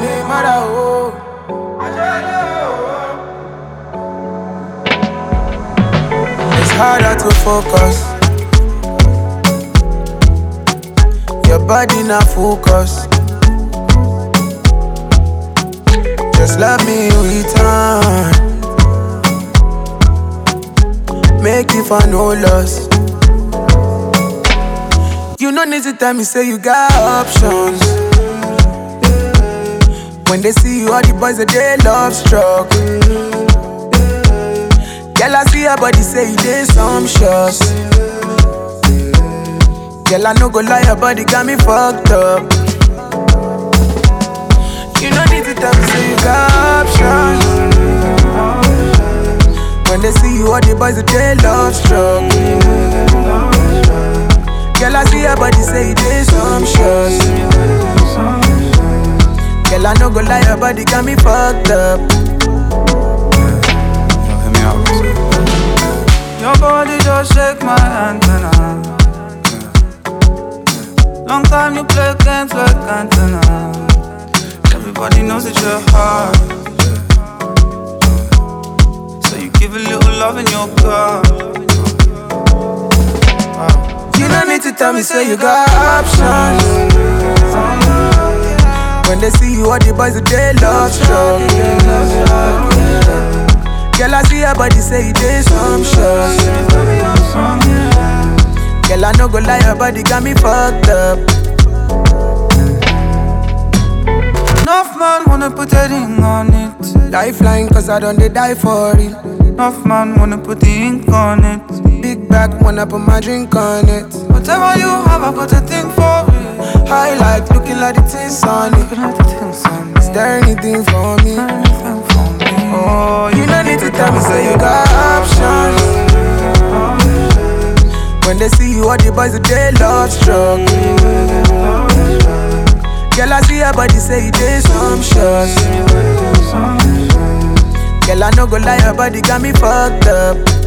It's harder to focus. Your body not focus. Just love me in return. Make you for no loss. You no need to tell me say you got options. When they see you, all the boys they love struck. Girl, I see your body say you did some shots. Girl, I no go lie, your body got me fucked up. You no need to tell me say you got options. When they see you, all the boys they love struck. Girl, I see your body say you did some shots. Girl, I no go lie, your body got me fucked up. Your body just shake my antenna. Long time you play games like antenna. Everybody knows that you're hard. So you give a little love in your car. You don't need to tell me say you got options. When they see you, all the boys they love struck. Girl, I see your body say you did some shots. Girl, I no go lie, your body got me fucked up. Enough man wanna put a ring on it. Lifeline, cause I don't they die for it. Enough man wanna put the ink on it. Big back, wanna put my drink on it. Whatever you have, I got a thing for it. Highlight, looking like the things on it. Is there anything for me? Oh, you don't need to tell me say you got options. When they see you, all the boys they love struck. Girl, I see your body say you did some shots. Girl, I no go lie, your body got me fucked up.